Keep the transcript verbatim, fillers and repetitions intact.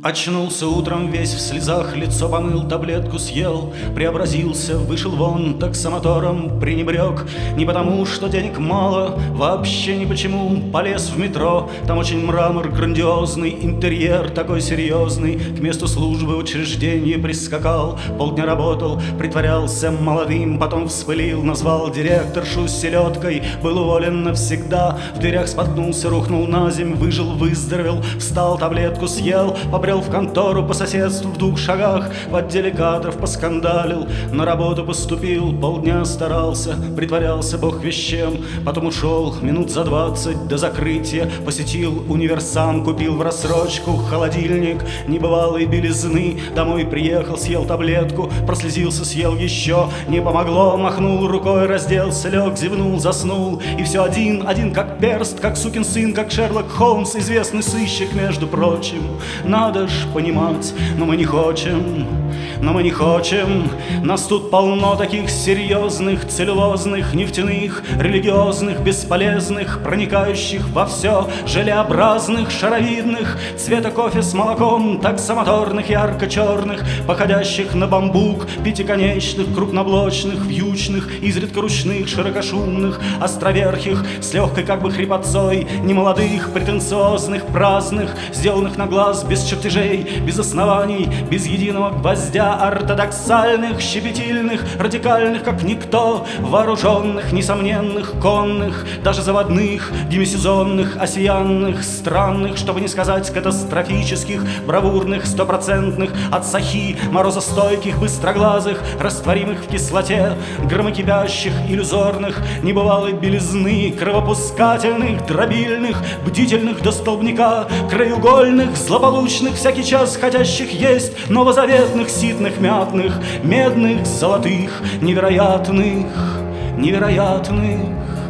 Очнулся утром весь в слезах, лицо помыл, таблетку съел, преобразился, вышел вон, таксомотором пренебрег. Не потому, что денег мало, вообще ни почему. Полез в метро, там очень мрамор грандиозный, интерьер такой серьезный. К месту службы учреждения прискакал, полдня работал, притворялся молодым, потом вспылил, назвал директоршу селедкой, был уволен навсегда. В дверях споткнулся, рухнул на земь, выжил, выздоровел, встал, таблетку съел, побрел в контору по соседству в двух шагах, в отделе кадров поскандалил, на работу поступил, полдня старался, притворялся бог вещем, потом ушел минут за двадцать до закрытия, посетил универсам, купил в рассрочку холодильник небывалой белизны, домой приехал, съел таблетку, прослезился, съел еще, не помогло, махнул рукой, разделся, лег, зевнул, заснул, и все один, один как перст, как сукин сын, как Шерлок Холмс, известный сыщик, между прочим. Надо ж понимать, но мы не хочем, но мы не хочем. Нас тут полно таких серьезных, целлюлозных, нефтяных, религиозных, бесполезных, проникающих во все, желеобразных, шаровидных, цвета кофе с молоком, таксомоторных, ярко-черных, походящих на бамбук, пятиконечных, крупноблочных, вьючных, изредка ручных, широкошумных, островерхих, с легкой как бы хрипотцой, немолодых, претенциозных, праздных, сделанных на глаз, без чертежей, без оснований, без единого гвоздя, ортодоксальных, щепетильных, радикальных, как никто, вооруженных, несомненных, конных, даже заводных, демисезонных, осиянных, странных, чтобы не сказать катастрофических, бравурных, стопроцентных, от сахи, морозостойких, быстроглазых, растворимых в кислоте, громокипящих, иллюзорных, небывалой белизны, кровопускательных, дробильных, бдительных до столбняка, краеугольных, злополучных, всякий час хотящих есть, новозаветных, ситных, мятных, медных, золотых, невероятных, невероятных.